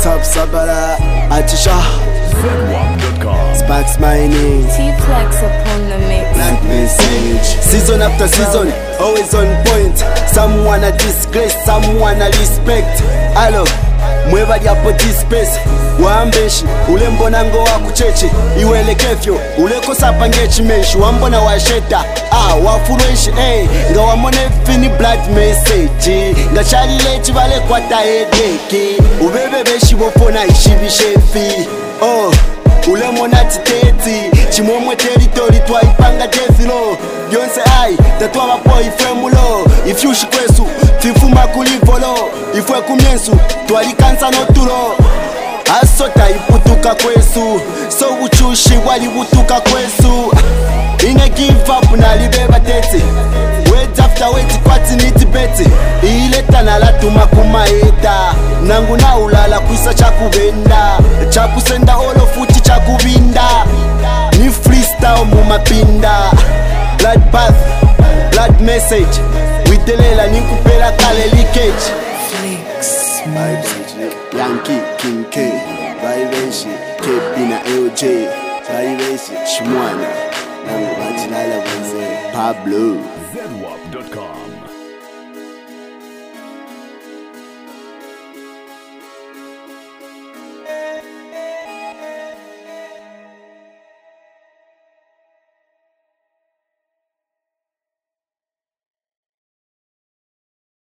Sub Sabala Atisha ZWAP.com. Sparks Mining T-Flex upon the mix. Black Message. Season after season, always on point. Someone a disgrace, someone a respect. Hello, mweva diapo space. Wambeshi, ule mbonango wa kucheche. Iwelekefyo, ule kosapa ngechi menshi. Wambona washeta, wafurweshi. Nga wamone fini black message. Nga chali lechi vale kwata hedeki. Ubebe beshi bofona ishibishefi. Ule monati teti chimomwe territory twaipanga jezilo yonse ai tatwa maboy femulo ifyushi kwesu tifuma kulivolo ifwe kumyensu twalikansa notulo asota iputuka kwesu so uchushi walibutuka kwesu ine give up nalibeba tete wait after wait kwati nitibete ileta nalatuma kumaeta nangu na ulala kwisa chakubenda chakusenda olo futi chakubinda ni freestyle mumapinda bloodbath blood message witelela ninkupela kale leakage Flex. Yankee King K Vaivenshi Kepina LJ Vaivenshi Shmwana nangu bajilala wenze Pablo ZWAP.com.